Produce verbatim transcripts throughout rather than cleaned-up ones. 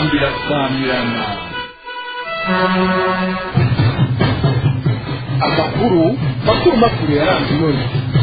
Zambia Samirana amakuru makuru makuru yaranze none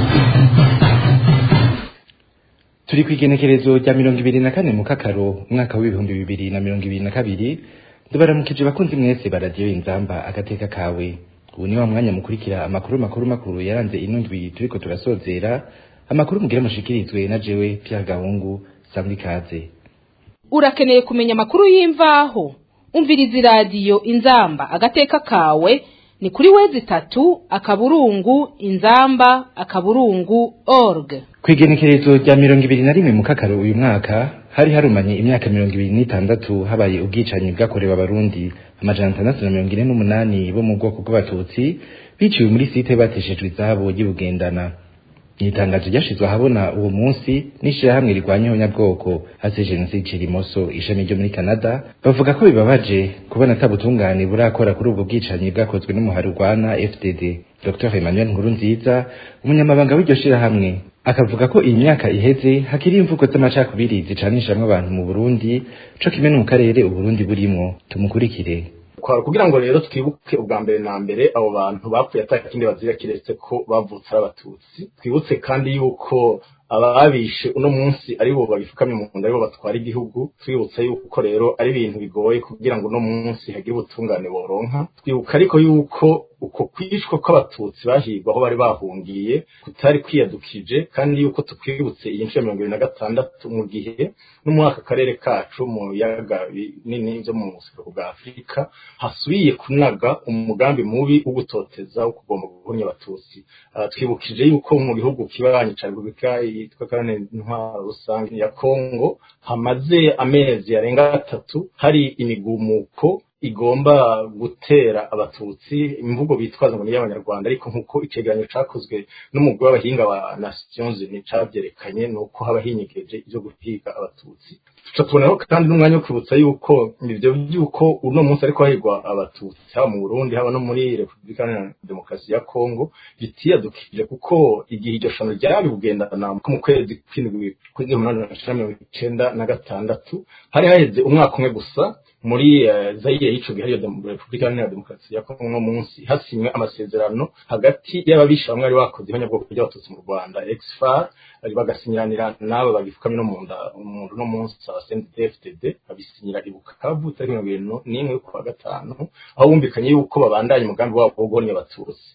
turi kwigenekerezo rya mirongo ibiri na kane mu kakaro umwaka w'ibihumbi bibiri na mirongo ibiri na kabiri ndabaramukije bakunzi mwese baradiyo Inzamba agateka kawe. Ubu ni wa mwanya mukurikira amakuru makuru makuru yaranze inundwi turiko turasozera. Amakuru mugira mushikirizwe na jewe Pierre Gahungu Sambi Kaze. Urakeneye kumenya amakuru y'imvaho? Umviriza radio Inzamba agateka kawe ni kuri wezi tatu akaburungu inzamba akaburungu org. Kwigenekerezo rya mirongo ibiri na rimwe mu kakaro uyu mwaka hari harumanye imyaka mirongo ibiri n'itandatu habaye ubwicanyi bwakorewe abarundi amajana atandatu na mirongo ine n'umunani bo mu bwoko bw'abatutsi biciwe muri site bateshejwe izabo y'Ibugendana. Itangazo ryashizwe ahabona uwo munsi n'ishirahamwe rigwanyeho nyabwoko hase Jenoside Cirimoso ishami ryo muri Canada bavuga ko bibabaje kubona atabutungane burakora kuri ubwo bwicanyi bwakozwe n'umuhari rwana F D D. Docteur Emmanuel Nkurunziza umunyamabanga w'iryo shirahamwe akavuga ko iyi myaka iheze hakiri imvugo z'amacakubiri zicanishamwe abantu mu Burundi co kimwe no mu karere Uburundi burimo. Tumukurikire. Kugira ngo rero twibuke ubwa mbere na mbere abo bantu bapfuye atakindi bazira kiretse ko bavutse abatutsi, twibutse kandi yuko ababishe uno munsi ari bo babifukamye mu nda ari bo batwara igihugu, twibutse yuko rero ari ibintu bigoye kugira ngo uno munsi hagire ubutungane boronka. Twibuka ariko yuko uko kwishwa kw'abatutsi bahigwa aho bari bahungiye kutari kwiyadukije, kandi yuko tukwibutse iyi nshuro mirongo ibiri na gatandatu mu gihe n'umwaka akarere kacu mu yaga binini byo mu buseruko bwa Afurika hasubiye kunaga umugambi mubi wo gutoteza wo kugomba guhonya abatutsi. Uh, twibukije yuko mu bihugu kibanye ca Repubulika yitwa kandi ntwaro rusange ya Kongo hamaze amezi yarenga atatu hari imigumuko igomba gutera abatutsi, imvugo bitwaza ngo ni y'abanyarwanda, ariko nkuko icegeranyo cakozwe n'umugwi w'abahinga wa Nations Unies cabyerekanye nuko haba hinyegeje ivyo guhiga abatutsi. Tuca tubonaho kandi n'umwanya wo kwibutsa yuko ivyo byuko uno munsi ariko hahigwa abatutsi haba mu Burundi haba no muri Repubulika ya Demokarasi ya Kongo bitiyadukije, kuko igihe iryo shano ryari bugendana mu kwezi kw'indwi kw'igihumbi kimwe magana mirongo icenda na gatandatu hari haheze umwaka umwe gusa muri uh, Zaire y'ico gihe yo Repubulika ya Demokarasi ya Kongo munsi hasinywe amasezerano hagati y'ababisha bamwe ari bakoze abanyabwoko by'abatutsi mu Rwanda X F A R ari bagasinyiranira nabo bagifukamye no munda umuntu no munsi sa C N D D F D D abisinyira ibukavu tari mirongo ibiri n'imwe kwa gatanu aho bumvikanye yuko babandanye umugambi wabo wo guhonya abatutsi.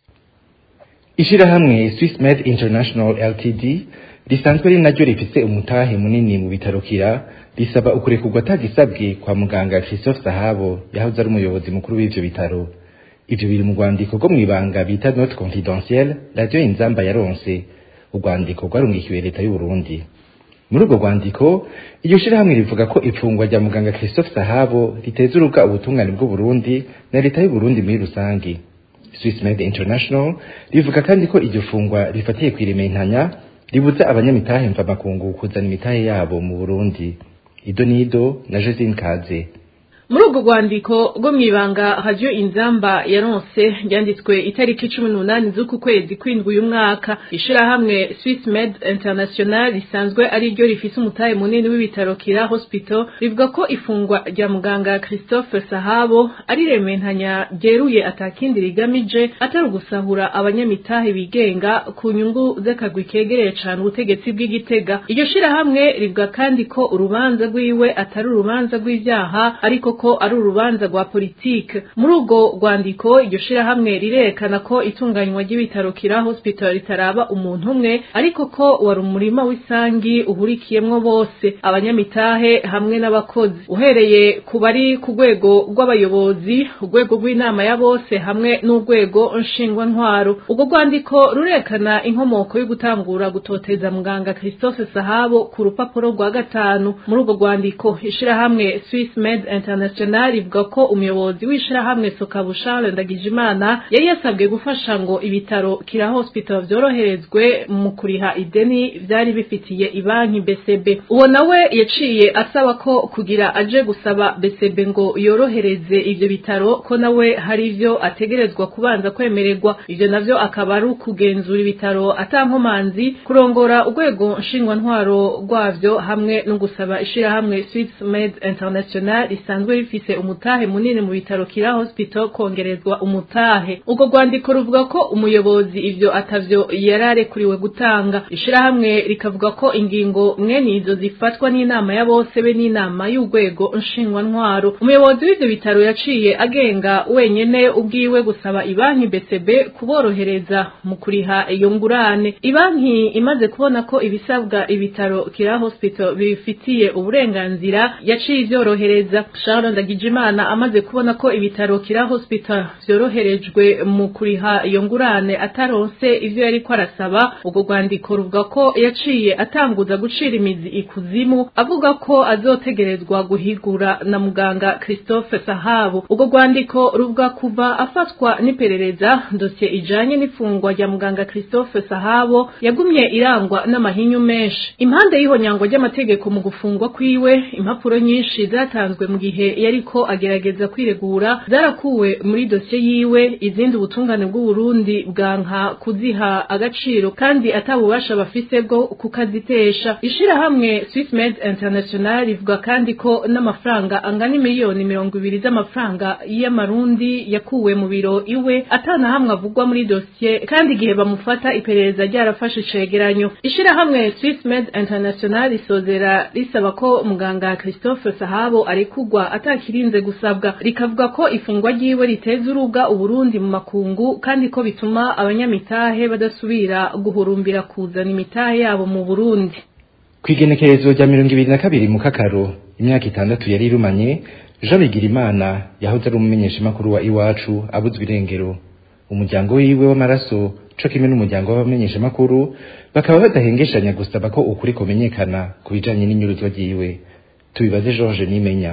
Ishirahamwe Swiss Med International L T D risanzwe ari naryo rifise umutahe munini mu bitaro Kira risaba ukurekurwa tagisabwe kwa muganga Christophe Sahabo yahoze ari umuyobozi mukuru w'ivyo bitaro. Ivyo biri mu rwandiko rwo mwibanga bita note confidentielle radio Inzamba yaronse. Urwandiko rwarungikiwe leta y'u Burundi. Muri urwo rwandiko iryo shirahamwe rivuga ko ifungwa rya muganga Christophe Sahabo riteza uruga ubutungane bw'u Burundi na leta y'u Burundi muri rusangi. Swiss Med International rivuga kandi ko iryo fungwa rifatiye kwirementanya ribuza abanyamitahe mva makungu kuzana imitahe yabo mu Burundi. Ido nido na Josine Kaze. Muri ubwo rwandiko rwo mwibanga radio Inzamba yaronse ryanditswe itariki cumi n'umunani z'uku kwezi kw'indwi uyu mwaka. Ishirahamwe Swiss Med International risanzwe ari ryo rifise umutahe munini w'ibitaro Kira Hospital rivuga ko ifungwa rya muganga Christophe Sahabo ari rementanya ryeruye atakindi rigamije atari ugusahura abanyamitahe bigenga ku nyungu z'akagwi kegereye cane ubutegetsi bw'Igitega. Iryo shirahamwe rivuga kandi ko urubanza rwiwe atari urubanza rw'ivyaha ariko ko ari urubanza rwa politike. Muri ubwo rwandiko iryo shirahamwe rirerekana ko itunganywa ry'ibitaro Kira Hospital ritaraba umuntu umwe ariko ko wari umurima w'isangi uhurikiyemwo bose abanyamitahe hamwe n'abakozi, uhereye ku bari ku rwego rw'abayobozi, urwego rw'inama ya bose hamwe n'urwego nshingwa ntwaro. Ubwo rwandiko rurekana inkomoko yo gutangura gutoteza muganga Christophe Sahabo ku rupapuro rwa gatanu. Muri ubwo rwandiko ishirahamwe Swiss Med International International ivuga ko umuyobozi w'ishirahamwe Sokabu Charles Ndagijimana yari yasabwe gufasha ngo ibitaro Kira Hospital vyoroherezwe mu kuriha ideni vyari bifitiye ibanki B C B. Uwo nawe yaciye asaba ko kugira aje gusaba B C B ngo yorohereze ivyo bitaro ko nawe hari ivyo ategerezwa kubanza kwemererwa. Ivyo navyo akaba ari ukugenzura ibitaro atankomanzi, kurongora urwego nshingwa ntwaro rwavyo hamwe no gusaba ishirahamwe Swiss Med International risanzwe rifise umutahe munini mu bitaro Kira Hospital kongerezwa umutahe. Ugo rwandiko ruvuga ko umuyobozi ivyo atavyo yarare kuriwe gutanga. Ishirahamwe rikavuga ko ingingo mwene izo zifatwa n'inama ya bose be n'inama y'urwego nshingwa ntwaro. Umuyobozi w'ivyo bitaro yaciye agenga wenyene ubwiwe gusaba ibanki B C B kuborohereza mu kuriha iyo ngurane. Ibanki imaze kubona ko ibisabwa ibitaro Kira Hospital bifitiye uburenganzira yaciye ivyorohereza. Charles Ndagijimana amaze kubona ko ibitaro Kira Hospital vyoroherejwe mu kuriha iyo ngurane ataronse ivyo yari ko arasaba, ubwo rwandiko ruvuga ko yaciye atanguza gucira imizi ikuzimu avuga ko azotegerezwa guhigura na muganga Christophe Sahabo. Ubwo rwandiko ruvuga kuva afatwa n'iperereza dosiye ijanye n'ifungwa rya muganga Christophe Sahabo yagumye irangwa n'amahinyu menshi. Impande y'ihonyangwa ry'amategeko mu gufungwa kwiwe, impapuro nyinshi zatanzwe mu gihe yariko agerageza kwiregura zarakuwe muri dosiye yiwe, izindi ubutungane bw'u Burundi bwanka kuziha agaciro kandi atabubasha bafise bwo kukazitesha. Ishirahamwe Swiss Med International rivuga kandi ko n'amafaranga angana miliyoni mirongo ibiri z'amafaranga y'amarundi yakuwe mu biro iwe atana hamwe avugwa muri dosiye, kandi igihe bamufata iperereza ryarafashe icegeranyo. Ishirahamwe Swiss Med International risozera risaba ko muganga Christophe Sahabo arekugwa atakirinze gusabwa, rikavuga ko ifungwa ryiwe riteza uruga Uburundi mu makungu kandi ko bituma abanyamitahe badasubira guhurumbira kuzana imitahe yabo mu Burundi. Kwigenekerezo rya mirongo ibiri na kabiri mu Kakaro, imyaka itandatu yari irumanye, Jean Bigirimana yahoze ari umumenyeshamakuru wa Iwacu abuzwe irengero. Umuryango wiwe w'amaraso co kimwe n'umuryango w'abamenyeshamakuru bakaba badahengeshanya gusaba ko ukuri kumenyekana kubijanye n'inyuruzwa ryiwe. Tubibaze George Nimenya.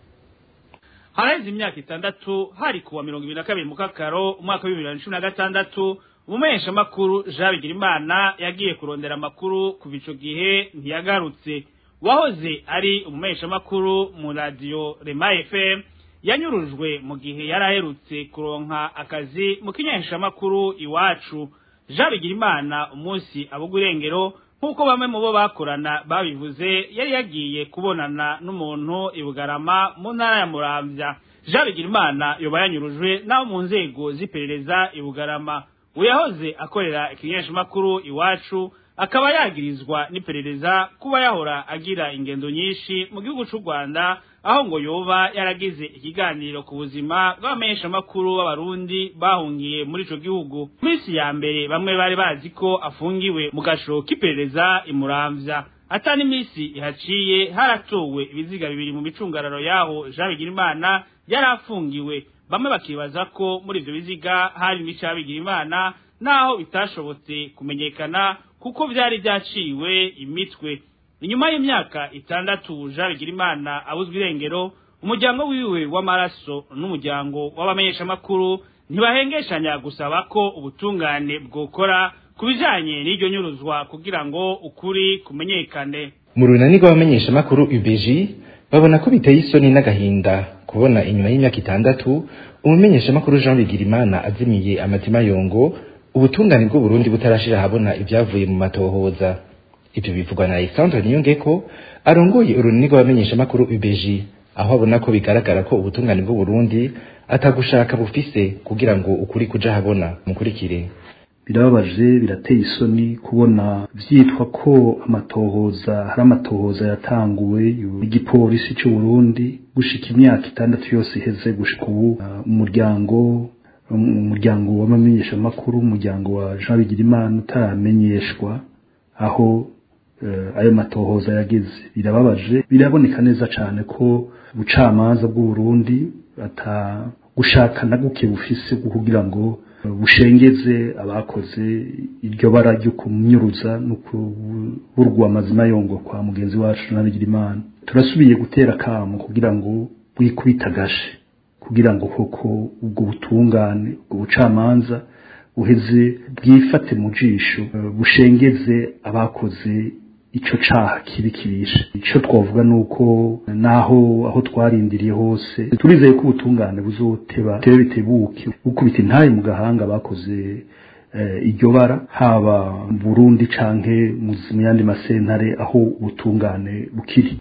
Haraize imyaka itandatu hari kuwa mirongo ibiri na kabiri mu Kakaro umwaka wa bibiri na cumi na gatandatu, umumenyesha makuru Jean Bigirimana yagiye kurondera makuru kuva ico gihe ntiyagarutse. Wahoze ari umumenyesha makuru mu radio Rema F M yanyurujwe mu gihe yaraherutse kuronka akazi mu kinyesha makuru Iwacu. Jean Bigirimana umunsi abugurengero nkuko bamwe mu bo bakorana babivuze, yari yagiye kubonana n'umuntu ibugarama mu ntara ya Muramvya. Jean Bigirimana yoba yanyurujwe naho mu nzego ziperereza ibugarama. Uyahoze akorera ikinyesha makuru Iwacu akaba yagirizwa n'iperereza kuba yahora agira ingendo nyinshi mu gihugu c'u Rwanda, aho ngo yoba yaragize ikiganiro ku buzima bw'abamenyesha makuru b'abarundi bahungiye muri ico gihugu. Misi ya mbere bamwe bari bazi ko afungiwe mu gasho k'iperereza imuramvya. Atani imisi ihaciye haratowe ibiziga bibiri mu micungararo yaho Jean Bigirimana yarafungiwe. Bamwe bakibaza ko muri ivyo biziga hari n'icya Bigirimana naho bitashobotse kumenyekana kuko vyari vyaciwe imitwe. Inyuma y'imyaka itandatu Jean Bigirimana abuzwe irengero, umuryango wiwe w'amaraso n'umuryango w'abamenyesha makuru ntibahengeshanya gusaba ko ubutungane bwokora kubijanye n'iryo nyuruzwa kugira ngo ukuri kumenyekane. Mu runani rw'abamenyesha makuru U B J babona ko biteye isoni n'agahinda kubona inyuma y'imyaka itandatu umumenyesha makuru Jean Bigirimana azimiye amatima yongo, ubutungane bw'u Burundi butarashira habona ibyavuye mu matohoza. Ibyo bivugwa na Alexandre Niyongeko arongoye urunani rw'abamenyesha makuru U B J, aho abona ko bigaragara ko ubutungane bw'u Burundi atagushaka bufise kugira ngo ukuri kuja habona. Mukurikire. Birababaje, birateye isoni kubona vyitwa ko amatohoza hari amatohoza yatanguwe igipolisi cy'u Burundi gushika imyaka itandatu yose iheze gushika ubu umuryango umuryango w'abamenyesha makuru umuryango wa Jean Bigirimana utaramenyeshwa aho uh, ayo matohoza yageze. Birababaje, biraboneka neza cyane ko ubucamanza bw'u Burundi ata gushaka na guke bufise kugira ngo bushengeze abakoze iryo bara ryo kumnyuruza no kuburwa amazina yongo kwa mugenzi wacu Jean Bigirimana. Turasubiye gutera kamo kugira ngo bwikubita gashe kugira ngo koko ubwo butungane ubwo bucamanza buheze bwifate mu jisho bushengeze abakoze ico caha kibi kibishe. Ico twavuga nuko naho aho twarindiriye hose turizeye ko ubutungane buzoteba tebe bitebuke gukubita intaye mu gahanga bakoze iryo bara haba mu Burundi canke mu yandi masentare aho ubutungane bukiri.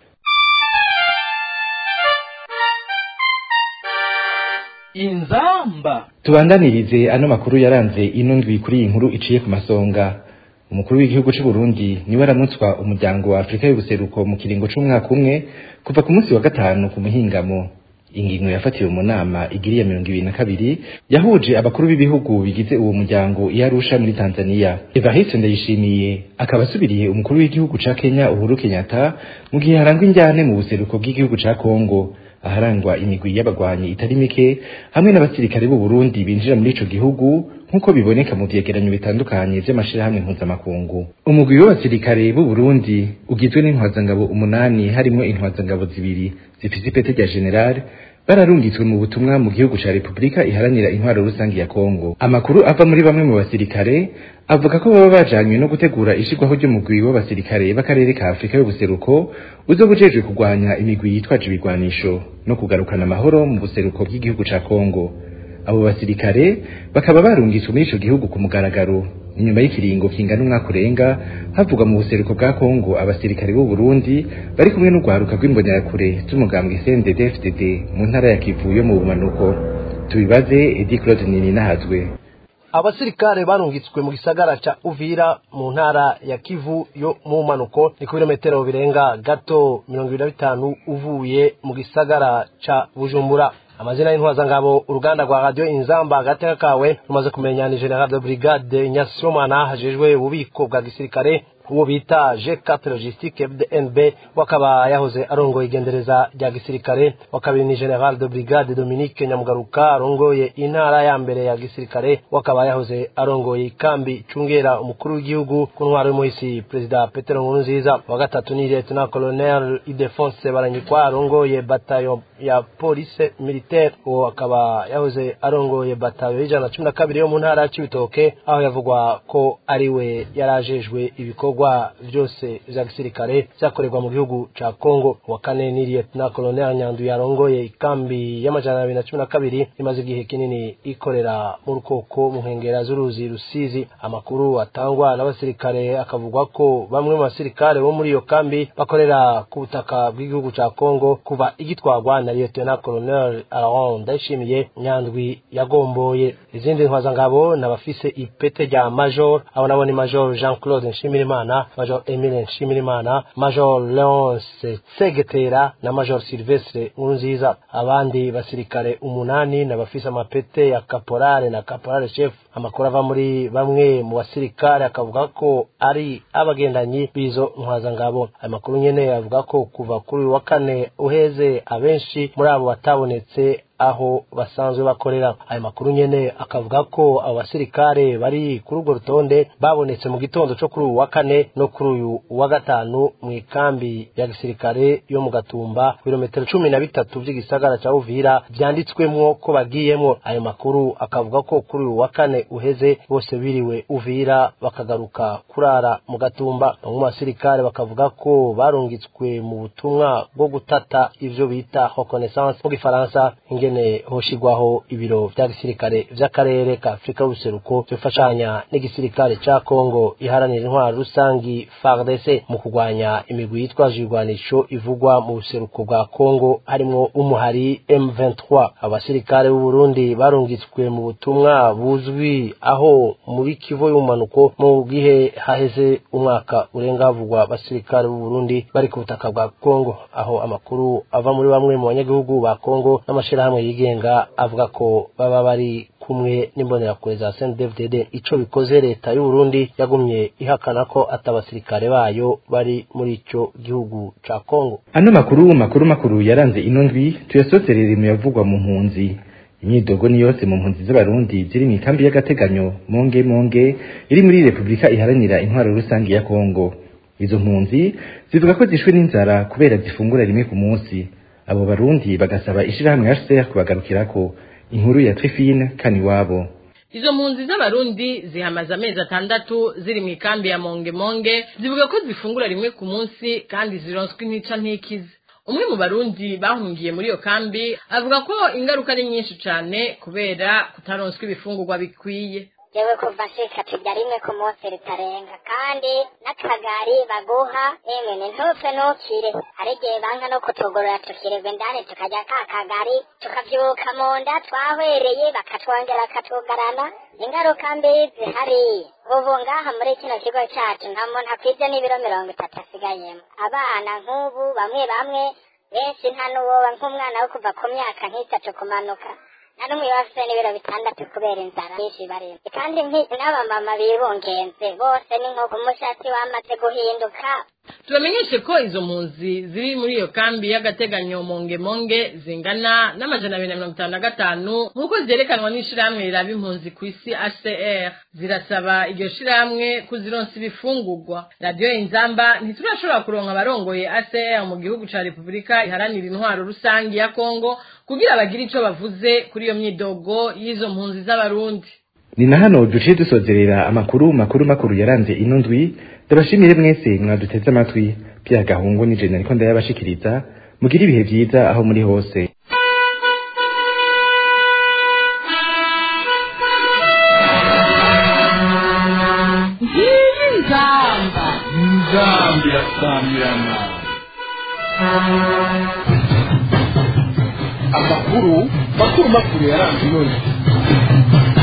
Inzamba tubandanirize ano makuru yaranze ino ndwi kuri iyi nkuru iciye ku masonga. Umukuru w'igihugu cy'u Burundi niwe aramutswa umuryango wa Afrika y'ubuseruko mu kiringo c'umwaka umwe kuva ku munsi wa gatanu ku muhingamo. Ingingo yafatiwe mu nama igiriye mirongo ibiri na kabiri yahuje abakuru b'ibihugu bigize uwo muryango i Arusha muri Tanzania. Evariste Ndayishimiye akaba asubiriye umukuru w'igihugu ca Kenya Uhuru Kenyatta mu gihe harangwa injyane mu buseruko bw'igihugu ca Kongo, aharangwa imigwi y'abagwanyi itari mike hamwe n'abasirikare b'u Burundi binjira muri ico gihugu nkuko biboneka mu vyegeranyo bitandukanye vy'amashirahamwe mpuzamakungu. Umugwi w'abasirikare b'u Burundi ugizwe n'intwazangabo umunani harimo intwazangabo zibiri zifise ipete rya general bararungitswe mu butumwa mu gihugu ca Republika iharanira intwaro rusangi ya Kongo. Amakuru ava muri bamwe mu basirikare avuga ko baba bajanywe no gutegura ishigwaho ry'umugwi w'abasirikare b'akarere ka Afrika y'ubuseruko uzobujejwe kugwanya imigwi yitwaje ibigwanisho no kugarukana amahoro mu buseruko bw'igihugu ca Kongo. Abo basirikare bakaba barungitswe muri ico gihugu ku mugaragaro inyuma y'ikiringo kingana umwaka urenga havugwa mu buseruko bwa Kongo abasirikare b'u Burundi bari kumwe n'ugwaruka rw'imbonerakure z'umugambwe C N D D F D D mu ntara ya Kivu yo mu bumanuko. Tubibaze Edi Claude Nininahazwe. Abasirikare barungitswe mu gisagara ca Uvira mu ntara ya Kivu yo mu bumanuko ni kilometero birenga gato mirongo ibiri na bitanu uvuye mu gisagara ca Bujumbura. Amazina y'intwazangabo uruganda rwa Radio Inzamba agateka kawe rumaze kumenya ni General de Brigade Nyasomana hajejwe ububiko bwa gisirikare uwo bita G quatre Logistique F D N B wakaba yahoze arongoye igendereza rya gisirikare, wakabiri ni General de Brigade Dominique Nyamugaruka arongoye intara ya mbere ya gisirikare, wakaba yahoze arongoye ikambi cungera umukuru w'igihugu ku ntwaro y'umuhisi President Petero Nkurunziza. Wa gatatu ni Lieutenant Colonel Idefonse Baranyikwa arongoye bataillon ya police militaire, uwo akaba yahoze arongoye bataillon y'ijana na cumi na kabiri yo mu ntara ya Cibitoke, aho yavugwa ko ariwe yarajejwe ibiko wa vyose vya gisirikare vyakorerwa mu gihugu ca Kongo. Wa kane ni Lieutenant Colonel Nyandu yarongoye ikambi y'amajana abiri na cumi na kabiri imaze igihe kinini ikorera mu rukoko mu nkengera z'uruzi Rusizi. Amakuru atangwa n'abasirikare akavugwa ko bamwe mu basirikare bo muri iyo kambi bakorera ku butaka bw'igihugu ca Kongo kuva igitwagwa na Lieutenant Colonel Aaron Ndayishimiye Nyandwi yagomboye. Izindi ntwazangabo n'abafise ipete rya Major, abo nabo ni Major Jean-Claude Nshimirimana, Major Emile Nshimirimana, Major Leonce Segetera na Major Silvestre Nkurunziza. Abandi basirikare umunani n'abafise amapete ya Caporal na Caporal Chef. Amakuru ava muri bamwe mu basirikare akavuga ko ari abagendanyi bizo ntwazangabo. Amakuru nyene avuga ko kuva kuri wa kane uheze abenshi muri abo batabonetse aho basanzwe bakorera. Ayo makuru nyene akavuga ko abo basirikare bari kuri urwo rutonde babonetse mu gitondo cyo kuri wa kane no kuri uyu wa gatanu mu ikambi ya gisirikare yo mu Gatumba kilometero cumi na bitatu by'igisagara ca Uvira byanditswemwo ko bagiyemwo. Ayo makuru akavuga ko kuri uyu wa kane uheze bose biriwe Uvira bakagaruka kurara mu Gatumba. Mu basirikare bakavuga ko barungitswe mu butumwa bwo gutata ivyo bita reconnaissance mu Gifaransa, ingene hoshigwaho ibiro vya gisirikare vy'akarere ka Afrika y'ubuseruko byofashanya n'igisirikare ca Kongo iharanira intwaro rusangi F A R D C mu kugwanya imigwi yitwaje ibigwanisho ivugwa mu buseruko bwa Kongo harimo umuhari M vingt-trois. Abasirikare b'u Burundi barungitswe mu butumwa buzwi aho muri Kivu y'umanuko mu gihe haheze umwaka urenga havugwa abasirikare b'u Burundi bari ku butaka bwa Kongo, aho amakuru ava muri bamwe mu banyagihugu ba Kongo n'amashirahamwe yigenga avuga ko baba bari kumwe n'imbonerakure za C N D D F D D. Ico bikoze leta y'u Burundi yagumye ihakana ko atabasirikare bayo bari muri ico gihugu ca Kongo. Ano makuru makuru makuru yaranze ino ndwi tuyasoserere mu yavugwa mu mpunzi. Imyidogo ni yose mu mpunzi z'abarundi ziri mu kambi y'agateganyo Monge Monge iri muri Republika iharanira intwaro rusangi ya Kongo. Izo mpunzi zivuga ko zishwe n'inzara kubera zifungura rimwe ku munsi. abo barundi bagasaba ishirahamwe H C R kubagarukirako. Inkuru ya Trifine Kaniwabo. Izo mpunzi z'abarundi zihamaze amezi atandatu ziri mu ikambi ya Monge Monge, zivuga ko zifungura rimwe ku munsi kandi zironswa intica ntikize. Umwe mu barundi bahungiye muri iyo kambi avuga ko ingaruka ari nyinshi cyane kubera kutaronswa ibifungurwa bikwiye. Yewe kuva shika turya rimwe ku munsi ritarenga kandi n'akagari baguha emwe ni ntupfe ntukire, hari igihe banka no kutugorora tukirerwa indani tukajya ka kagari tukavyuka mu nda twahwereye bakatwongera akatugarana. Ingaruka mbi zihari ubu ngaha muri kino kigo cyacu nta muntu akwije n'ibiro mirongo itatu asigayemo. Abana nk'ubu bamwe bamwe benshi nta n'uwoba nk'umwana wo kuva ku myaka nk'itatu kumanuka na n'umwe bafite n'ibiro bitandatu kubera inzara nyinshi barimo. Kandi n'abamama bibungenze bose ni nko umushatsi wamaze guhinduka. Tubamenyeshe ko izo mpunzi ziri muri iyo kambi y'agateganyo Monge Monge zingana n'amajana abiri na mirongo itanu na gatanu nk'uko zerekanwa n'ishirahamwe riraba impunzi ku isi H C R. Zirasaba iryo shirahamwe kuzironsa ibifungurwa. Radio Inzamba ntiturashobora kuronka abarongoye H C R mu gihugu ca Republika iharanira intwaro rusangi ya Kongo kugira bagire ico bavuze kuri iyo myidogo y'izo mpunzi z'abarundi. Ni na hano duciye dusozerera amakuru makuru makuru yaranze ino ndwi. Ndabashimire mwese mwaduteze amatwi. Pya Gahungu ni Jenali ko ndayabashikiriza. Mugira ibihe vyiza aho muri hose. Inzamba Inzamba yasamirana. Amakuru makuru makuru yaranze ino ndwi.